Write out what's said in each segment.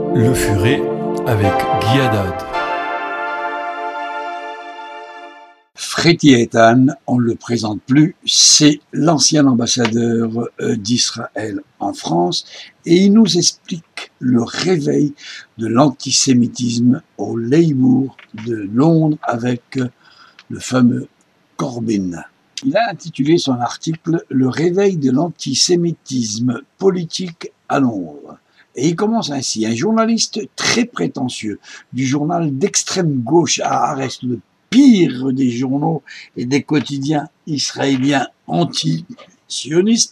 Le Furet avec Guy Haddad. Freddy Eitan, on ne le présente plus, c'est l'ancien ambassadeur d'Israël en France et il nous explique le réveil de l'antisémitisme au Labour de Londres avec le fameux Corbyn. Il a intitulé son article « Le réveil de l'antisémitisme politique à Londres ». Et il commence ainsi. Un journaliste très prétentieux du journal d'extrême gauche à Haaretz, le pire des journaux et des quotidiens israéliens anti-sionistes,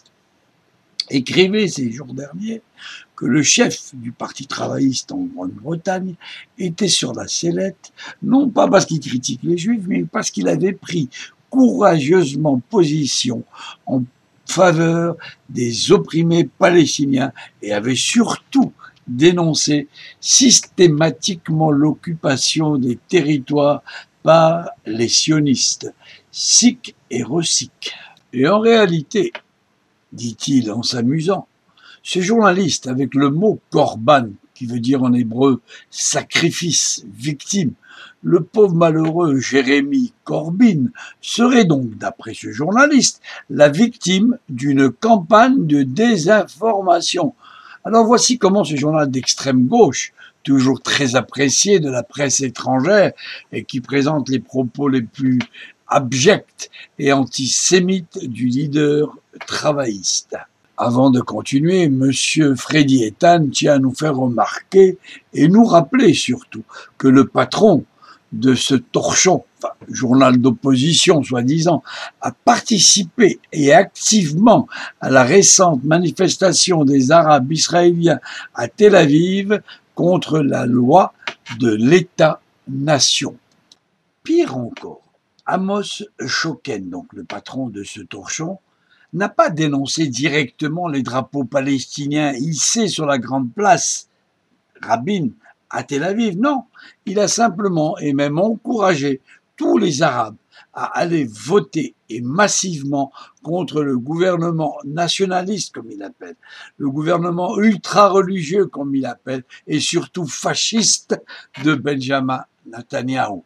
écrivait ces jours derniers que le chef du parti travailliste en Grande-Bretagne était sur la sellette, non pas parce qu'il critique les juifs, mais parce qu'il avait pris courageusement position en faveur des opprimés palestiniens et avait surtout dénoncé systématiquement l'occupation des territoires par les sionistes, sic et resic. Et en réalité, dit-il en s'amusant, ce journaliste avec le mot korban, qui veut dire en hébreu sacrifice, victime, le pauvre malheureux Jérémy Corbyn serait donc, d'après ce journaliste, la victime d'une campagne de désinformation. Alors voici comment ce journal d'extrême gauche, toujours très apprécié de la presse étrangère et qui présente les propos les plus abjects et antisémites du leader travailliste. Avant de continuer, Monsieur Freddy Eitan tient à nous faire remarquer et nous rappeler surtout que le patron de ce torchon, journal d'opposition soi-disant, a participé et activement à la récente manifestation des Arabes israéliens à Tel Aviv contre la loi de l'État-nation. Pire encore, Amos Shoken, donc le patron de ce torchon, n'a pas dénoncé directement les drapeaux palestiniens hissés sur la grande place Rabin à Tel Aviv. Non, il a simplement et même encouragé tous les Arabes à aller voter et massivement contre le gouvernement nationaliste, comme il l'appelle, le gouvernement ultra-religieux, comme il l'appelle, et surtout fasciste de Benjamin Netanyahou.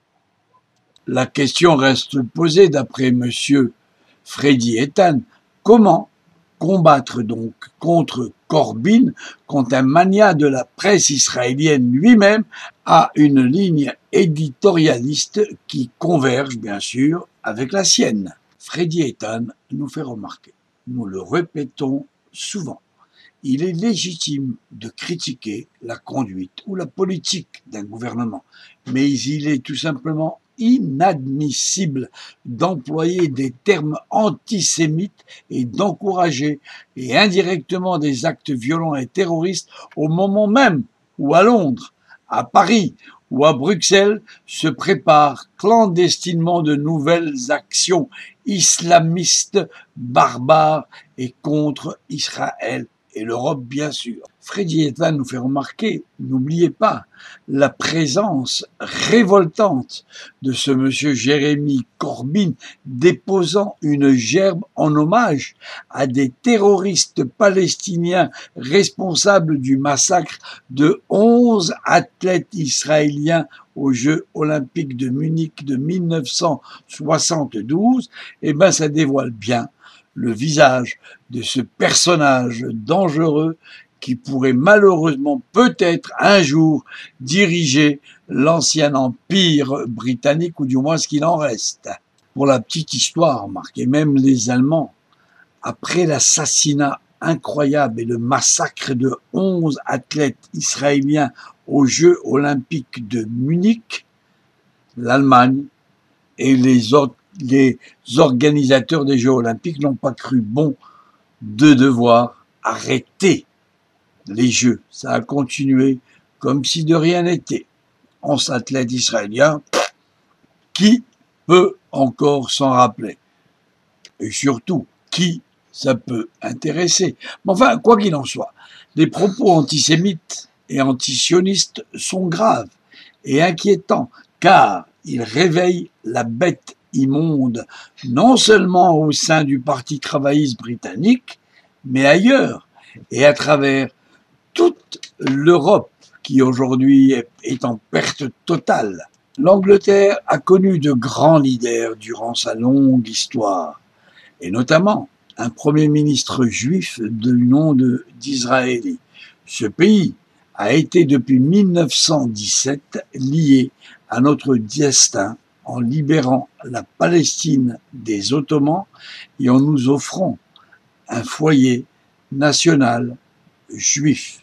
La question reste posée d'après monsieur Freddy Eitan. Comment combattre donc contre Corbyn quand un magnat de la presse israélienne lui-même a une ligne éditorialiste qui converge bien sûr avec la sienne? Freddy Eitan nous fait remarquer, nous le répétons souvent, il est légitime de critiquer la conduite ou la politique d'un gouvernement, mais il est tout simplement inadmissible d'employer des termes antisémites et d'encourager et indirectement des actes violents et terroristes au moment même où à Londres, à Paris ou à Bruxelles se préparent clandestinement de nouvelles actions islamistes, barbares et contre Israël et l'Europe bien sûr. Freddy Eitan nous fait remarquer, n'oubliez pas, la présence révoltante de ce monsieur Jérémy Corbyn déposant une gerbe en hommage à des terroristes palestiniens responsables du massacre de 11 athlètes israéliens aux Jeux olympiques de Munich de 1972, eh ben ça dévoile bien le visage de ce personnage dangereux qui pourrait malheureusement peut-être un jour diriger l'ancien empire britannique, ou du moins ce qu'il en reste. Pour la petite histoire, remarquez, même les Allemands, après l'assassinat incroyable et le massacre de 11 athlètes israéliens aux Jeux olympiques de Munich, l'Allemagne et les organisateurs des Jeux olympiques n'ont pas cru bon de devoir arrêter les Jeux. Ça a continué comme si de rien n'était. 11 athlètes israéliens, qui peut encore s'en rappeler? Et surtout, qui ça peut intéresser? Mais enfin, quoi qu'il en soit, les propos antisémites et antisionistes sont graves et inquiétants, car ils réveillent la bête immonde, non seulement au sein du Parti travailliste britannique, mais ailleurs, et à travers toute l'Europe, qui aujourd'hui est en perte totale. L'Angleterre a connu de grands leaders durant sa longue histoire, et notamment un premier ministre juif du nom d'Israël. Ce pays a été depuis 1917 lié à notre destin en libérant la Palestine des Ottomans et en nous offrant un foyer national juif.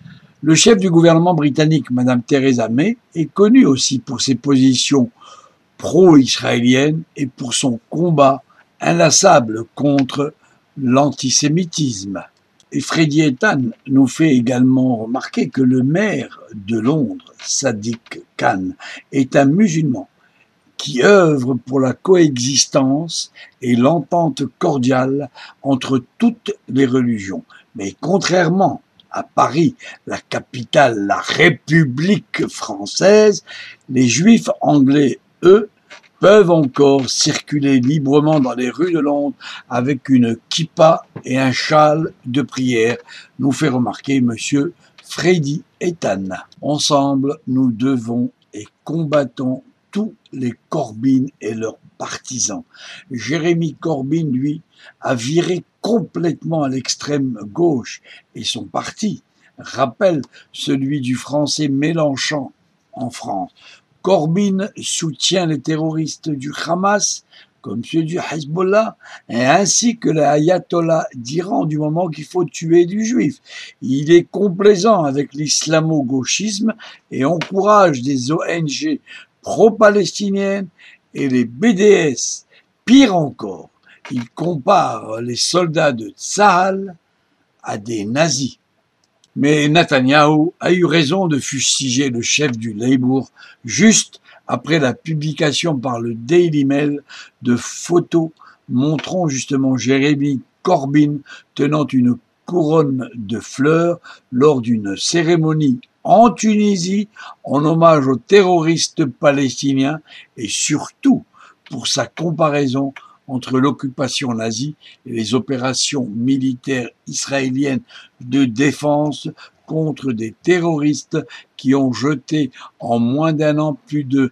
Le chef du gouvernement britannique, Madame Theresa May, est connue aussi pour ses positions pro-israéliennes et pour son combat inlassable contre l'antisémitisme. Et Freddy Ethan nous fait également remarquer que le maire de Londres, Sadiq Khan, est un musulman qui œuvre pour la coexistence et l'entente cordiale entre toutes les religions. Mais contrairement à Paris, la capitale, la République française, les Juifs anglais, eux, peuvent encore circuler librement dans les rues de Londres avec une kippa et un châle de prière, nous fait remarquer monsieur Freddy Ethan. Ensemble, nous devons et combattons tous les Corbyn et leurs partisans. Jérémy Corbyn, lui, a viré complètement à l'extrême gauche et son parti rappelle celui du français Mélenchon en France. Corbyn soutient les terroristes du Hamas, comme ceux du Hezbollah, et ainsi que l'ayatollah d'Iran du moment qu'il faut tuer du juif. Il est complaisant avec l'islamo-gauchisme et encourage des ONG pro-palestiniennes et les BDS. Pire encore, il compare les soldats de Tsahal à des nazis. Mais Netanyahou a eu raison de fustiger le chef du Labour juste après la publication par le Daily Mail de photos montrant justement Jérémy Corbyn tenant une couronne de fleurs lors d'une cérémonie en Tunisie en hommage aux terroristes palestiniens et surtout pour sa comparaison entre l'occupation nazie et les opérations militaires israéliennes de défense contre des terroristes qui ont jeté en moins d'un an plus de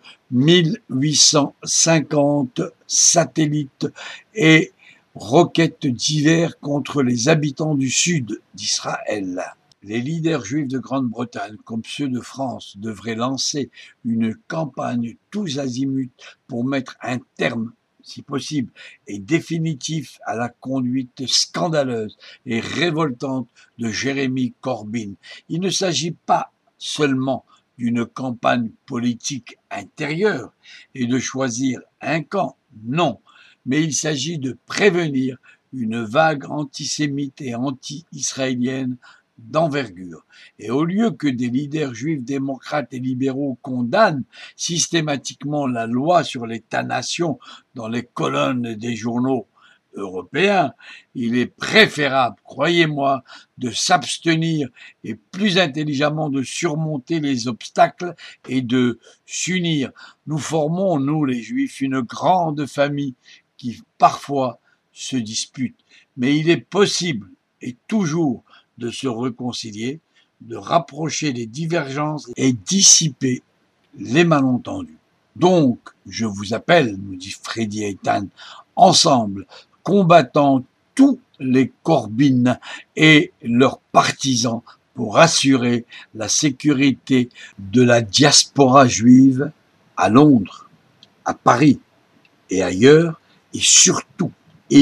1850 satellites et roquettes divers contre les habitants du sud d'Israël. Les leaders juifs de Grande-Bretagne, comme ceux de France, devraient lancer une campagne tous azimuts pour mettre un terme, si possible, et définitif à la conduite scandaleuse et révoltante de Jérémy Corbyn. Il ne s'agit pas seulement d'une campagne politique intérieure et de choisir un camp, non, mais il s'agit de prévenir une vague antisémite et anti-israélienne d'envergure. Et au lieu que des leaders juifs démocrates et libéraux condamnent systématiquement la loi sur l'État-nation dans les colonnes des journaux européens, il est préférable, croyez-moi, de s'abstenir et plus intelligemment de surmonter les obstacles et de s'unir. Nous formons, nous les Juifs, une grande famille qui parfois se dispute, mais il est possible et toujours de se réconcilier, de rapprocher les divergences et dissiper les malentendus. Donc, je vous appelle, nous dit Freddy Ethan, ensemble, combattant tous les Corbyn et leurs partisans pour assurer la sécurité de la diaspora juive à Londres, à Paris et ailleurs, et surtout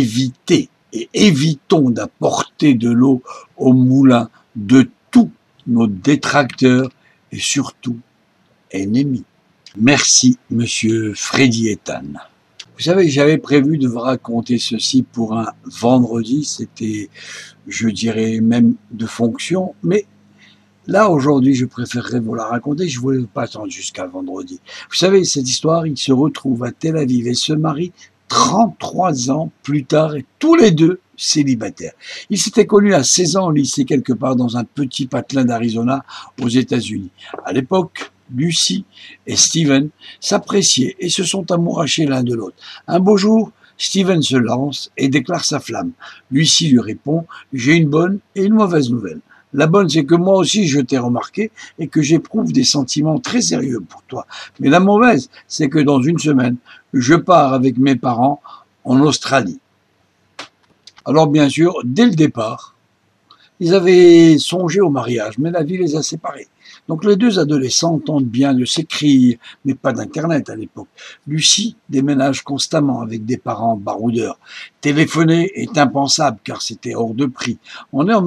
évitons d'apporter de l'eau au moulin de tous nos détracteurs et surtout ennemis. Merci, monsieur Freddy Ethan. Vous savez, j'avais prévu de vous raconter ceci pour un vendredi, c'était, je dirais, même de fonction, mais là, aujourd'hui, je préférerais vous la raconter, je ne voulais pas attendre jusqu'à vendredi. Vous savez, cette histoire, il se retrouve à Tel Aviv et se marie 33 ans plus tard, et tous les deux célibataires. Ils s'étaient connus à 16 ans au lycée quelque part dans un petit patelin d'Arizona aux États-Unis. À l'époque, Lucy et Steven s'appréciaient et se sont amourachés l'un de l'autre. Un beau jour, Steven se lance et déclare sa flamme. Lucy lui répond « J'ai une bonne et une mauvaise nouvelle. La bonne, c'est que moi aussi, je t'ai remarqué et que j'éprouve des sentiments très sérieux pour toi. Mais la mauvaise, c'est que dans une semaine, je pars avec mes parents en Australie. Alors bien sûr, dès le départ, ils avaient songé au mariage, mais la vie les a séparés. Donc les deux adolescents tentent bien de s'écrire, mais pas d'internet à l'époque. Lucie déménage constamment avec des parents baroudeurs. Téléphoner est impensable car c'était hors de prix. On est en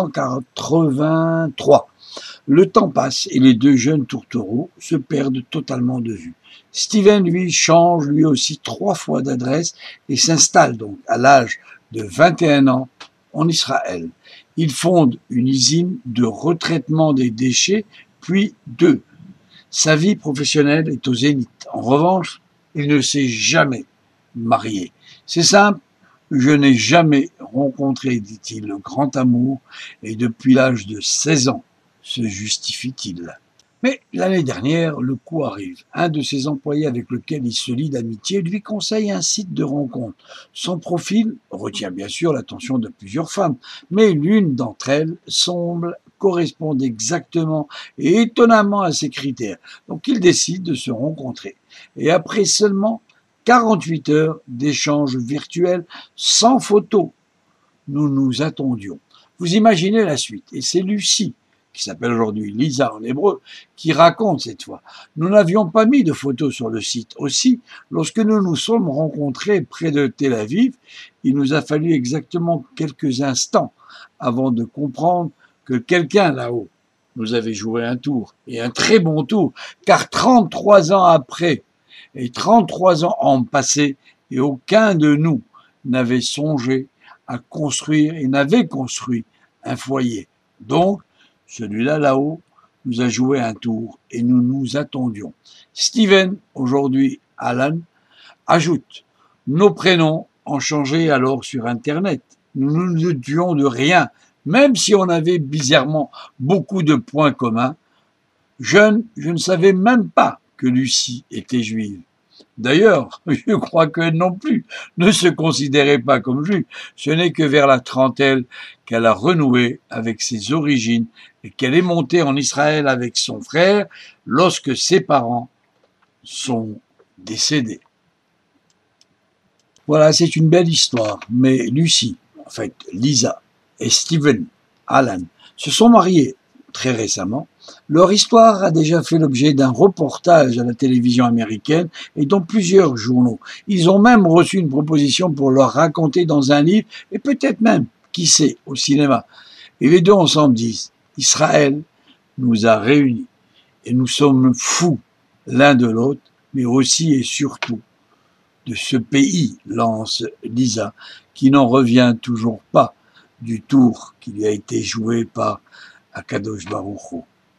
1983. Le temps passe et les deux jeunes tourtereaux se perdent totalement de vue. Steven, lui, change lui aussi 3 fois d'adresse et s'installe donc à l'âge de 21 ans en Israël. Il fonde une usine de retraitement des déchets, puis 2. Sa vie professionnelle est au zénith. En revanche, il ne s'est jamais marié. C'est simple, je n'ai jamais rencontré, dit-il, le grand amour, et depuis l'âge de 16 ans, se justifie-t-il. Mais l'année dernière, le coup arrive. Un de ses employés avec lequel il se lie d'amitié lui conseille un site de rencontre. Son profil retient bien sûr l'attention de plusieurs femmes, mais l'une d'entre elles semble correspondre exactement et étonnamment à ses critères. Donc il décide de se rencontrer. Et après seulement 48 heures d'échanges virtuels sans photo, nous nous attendions. Vous imaginez la suite. Et c'est Lucie, qui s'appelle aujourd'hui Lisa en hébreu, qui raconte cette fois. Nous n'avions pas mis de photos sur le site. Aussi, lorsque nous nous sommes rencontrés près de Tel Aviv, il nous a fallu exactement quelques instants avant de comprendre que quelqu'un là-haut nous avait joué un tour, et un très bon tour, car 33 ans après, et 33 ans ont passé, et aucun de nous n'avait songé à construire et n'avait construit un foyer. Donc, celui-là, là-haut, nous a joué un tour et nous nous attendions. Steven, aujourd'hui Alan, ajoute « Nos prénoms ont changé alors sur Internet. Nous ne nous doutions de rien, même si on avait bizarrement beaucoup de points communs. Jeune, je ne savais même pas que Lucie était juive. D'ailleurs, je crois qu'elle non plus ne se considérait pas comme juive. Ce n'est que vers la trentaine qu'elle a renoué avec ses origines et qu'elle est montée en Israël avec son frère lorsque ses parents sont décédés. Voilà, c'est une belle histoire. Mais Lucie, en fait, Lisa et Steven Alan se sont mariés très récemment. Leur histoire a déjà fait l'objet d'un reportage à la télévision américaine et dans plusieurs journaux. Ils ont même reçu une proposition pour leur raconter dans un livre et peut-être même, qui sait, au cinéma. Et les deux ensemble disent « Israël nous a réunis et nous sommes fous l'un de l'autre, mais aussi et surtout de ce pays, lance Lisa, qui n'en revient toujours pas du tour qui lui a été joué par Akadosh Baruch Hu.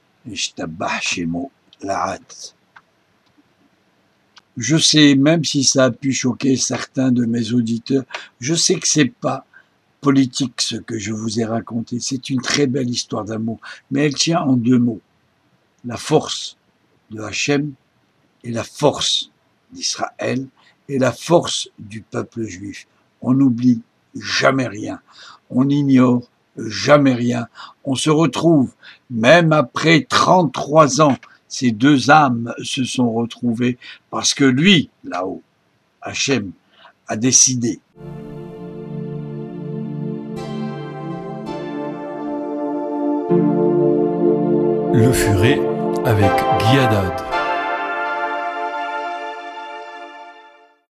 Je sais, même si ça a pu choquer certains de mes auditeurs, je sais que c'est pas politique ce que je vous ai raconté. C'est une très belle histoire d'amour, mais elle tient en 2 mots. La force de Hachem et la force d'Israël et la force du peuple juif. On n'oublie jamais rien. On ignore jamais rien. On se retrouve, même après 33 ans, ces 2 âmes se sont retrouvées parce que lui, là-haut, Hachem, a décidé. Le Furet avec Guy Haddad.